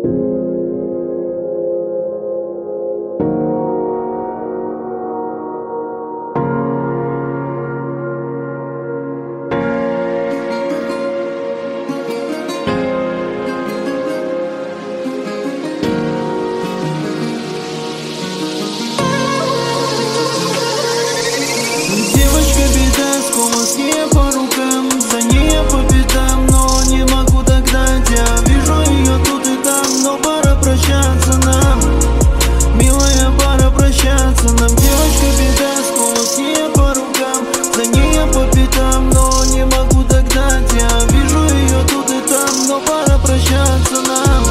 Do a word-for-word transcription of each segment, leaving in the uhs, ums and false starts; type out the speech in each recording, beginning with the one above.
С ней по рукам, за ней по пятам, но не могу догнать. Я вижу ее тут и там, но пора прощаться нам. Милая, пора прощаться нам. Девочка беда, снова с ней по рукам, за ней по пятам, но не могу догнать. Я вижу ее тут и там, но пора прощаться нам.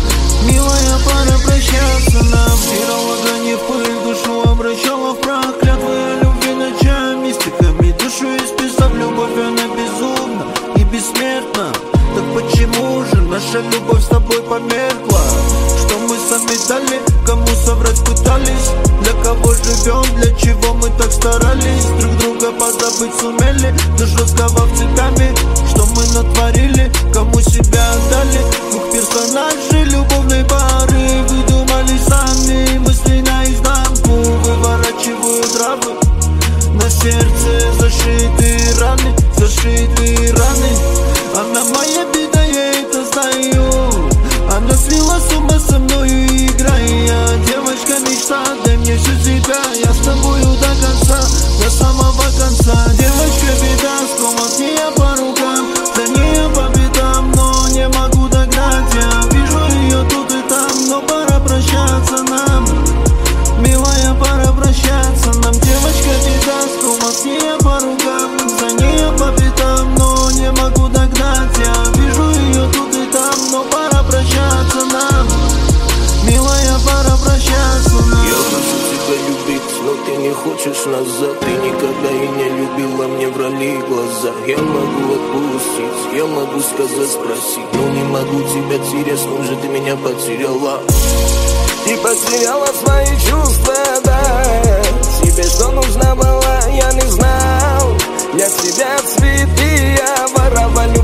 Милая, пора прощаться нам. Стирала грани в пыль, душу обращала в прах. Клятвы о любви ночами, стихами душу исписав. Любовь она безумна и бессмертна. Так почему же наша любовь с тобой померкла? Что мы сами дали, кому соврать пытались? Для кого живем, для чего мы так старались? Друг друга позабыть сумели, душу сковав цепями. Что мы натворили, кому себя отдали? Двух персонажей любовной пары выдумали сами. Мысли наизнанку выворачивают травы. На сердце зашиты раны, зашиты раны. Она моя беда, я это знаю. Она слила с ума со мною, играя. Девочка мечта, дай мне всю себя. Я с тобою до конца, до самого конца. Девочка беда, снова с ней по рукам, за ней по пятам, но не могу догнать. Я вижу ее тут и там, но пора прощаться нам. Милая, пора прощаться нам. Девочка беда, снова с ней по рукам, за ней по пятам, но не могу догнать. Я вижу ее тут и там, но пора прощаться нам. Милая, пора прощаться нам. Я хочу тебя любить, но ты не хочешь назад. Ты никогда и не любила, мне врали глаза. Я могу отпустить, я могу сказать, спросить, но не могу тебя терять, снова ты меня потеряла. Ты потеряла свои чувства, да. Тебе что нужно было, я не знал. Для тебя цветы я воровали.